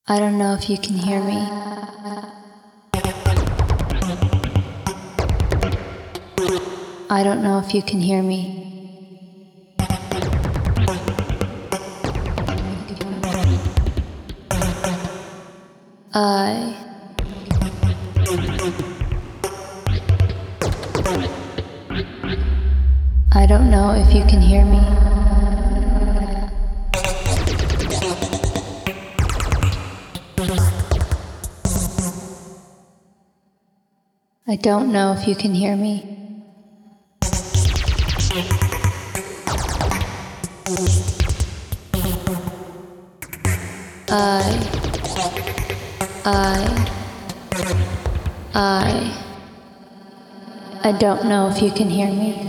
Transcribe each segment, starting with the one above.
I don't know if you can hear me. I don't know if you can hear me. I don't know if you can hear me. I don't know if you can hear me. I don't know if you can hear me.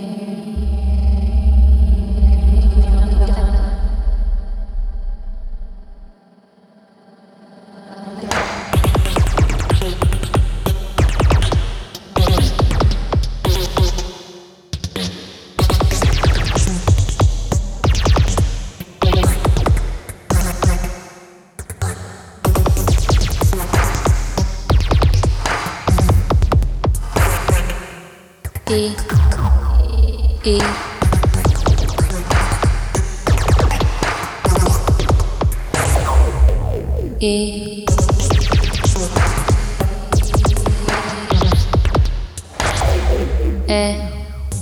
E E E E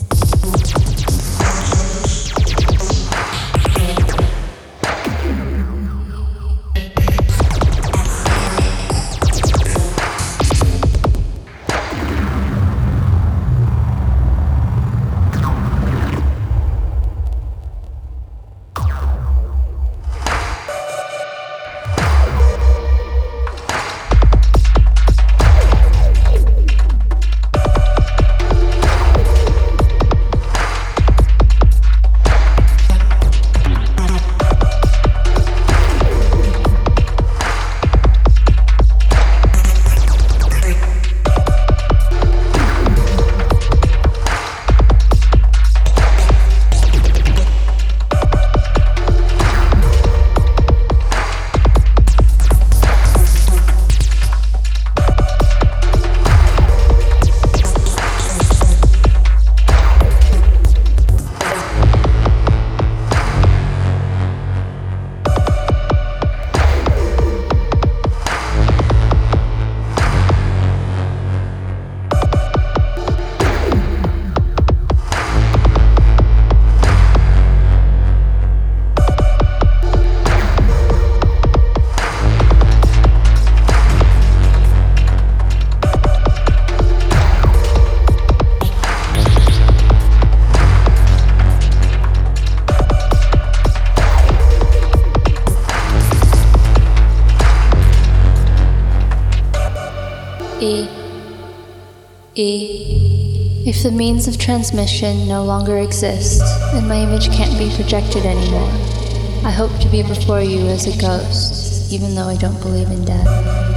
E. If the means of transmission no longer exist, and my image can't be projected anymore, I hope to be before you as a ghost, even though I don't believe in death.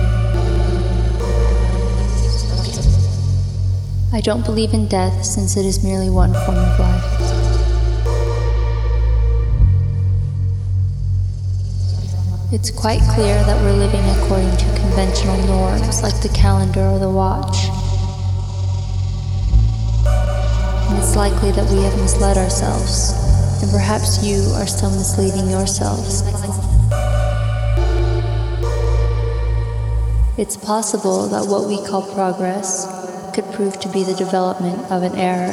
I don't believe in death since it is merely one form of life. It's quite clear that we're living according to conventional norms like the calendar or the watch. And it's likely that we have misled ourselves, and perhaps you are still misleading yourselves. It's possible that what we call progress could prove to be the development of an error.